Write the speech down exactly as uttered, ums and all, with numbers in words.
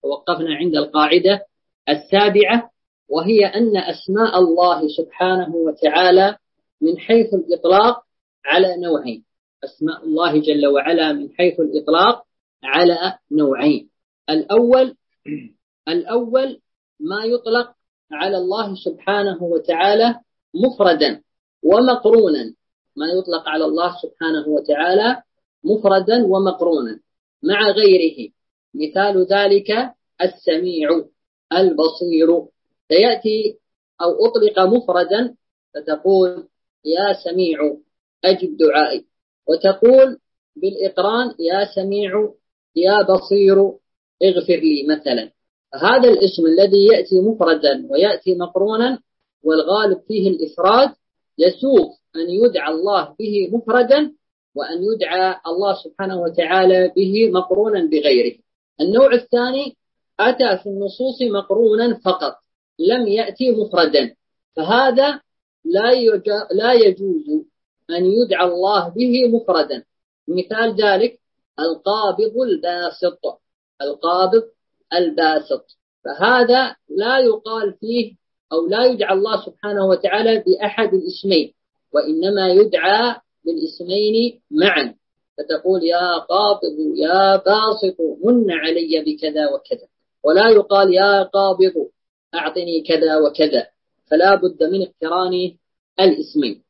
توقفنا عند القاعدة السابعة، وهي أن أسماء الله سبحانه وتعالى من حيث الإطلاق على نوعين. أسماء الله جل وعلا من حيث الإطلاق على نوعين. الأول الأول ما يطلق على الله سبحانه وتعالى مفردا ومقرونا، ما يطلق على الله سبحانه وتعالى مفردا ومقرونا مع غيره. مثال ذلك السميع، البصير. سيأتي أو أطلق مفردا فتقول يا سميع أجب دعائي، وتقول بالإقران يا سميع يا بصير اغفر لي مثلا. هذا الاسم الذي يأتي مفردا ويأتي مقرونا والغالب فيه الإفراد يسوغ أن يدعى الله به مفردا وأن يدعى الله سبحانه وتعالى به مقرونا بغيره. النوع الثاني أتى في النصوص مقرونا فقط لم يأتي مفردا، فهذا لا لا يجوز أن يدعى الله به مفردا. مثال ذلك القابض الباسط، القابض الباسط، فهذا لا يقال فيه أو لا يدعى الله سبحانه وتعالى بأحد الاسمين، وإنما يدعى بالاسمين معا، فتقول يا قابض يا باسط من علي بكذا وكذا، ولا يقال يا قابض أعطني كذا وكذا، فلا بد من اقتران الاسمين.